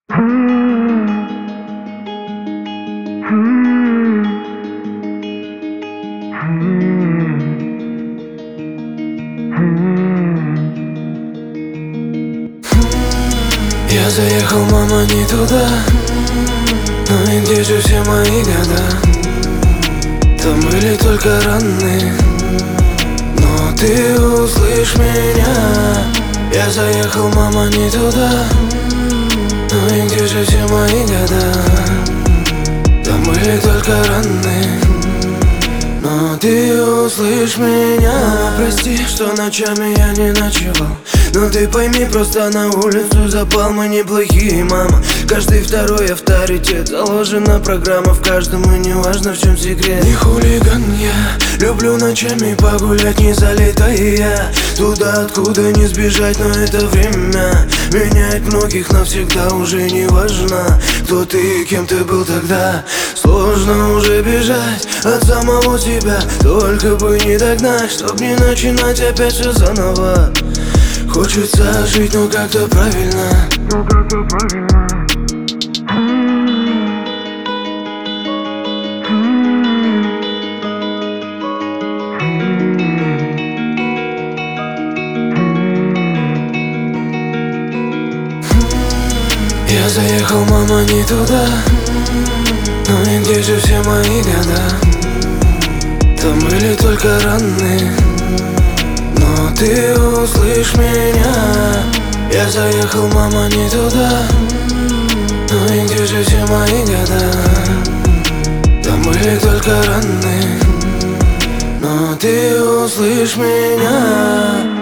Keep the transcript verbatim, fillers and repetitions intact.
Я заехал, мама, не туда. Ну и где же все мои года? Там были только раны, но ты услышь меня. Я заехал, мама, не туда. Ну и где же все мои года? Там были только раны, но ты услышь меня. Мама, прости, что ночами я не ночевал, но ты пойми, просто на улицу запал. Мы неплохие, мама. Каждый второй авторитет, заложена программа в каждом, и не важно, в чем секрет. Не хулиган я, люблю ночами погулять, не залетая я туда, откуда не сбежать. Но это время меняет многих навсегда. Уже не важно, кто ты и кем ты был тогда. Сложно уже бежать от самого себя, только бы не догнать, чтоб не начинать опять все заново. Хочется жить, но как-то правильно, но как-то правильно. Я заехал, мама, не туда. Ну и где же все мои года? Там были только раны, но ты услышь меня. Я заехал, мама, не туда. Ну и где же все мои года? Там были только раны, но ты услышь меня.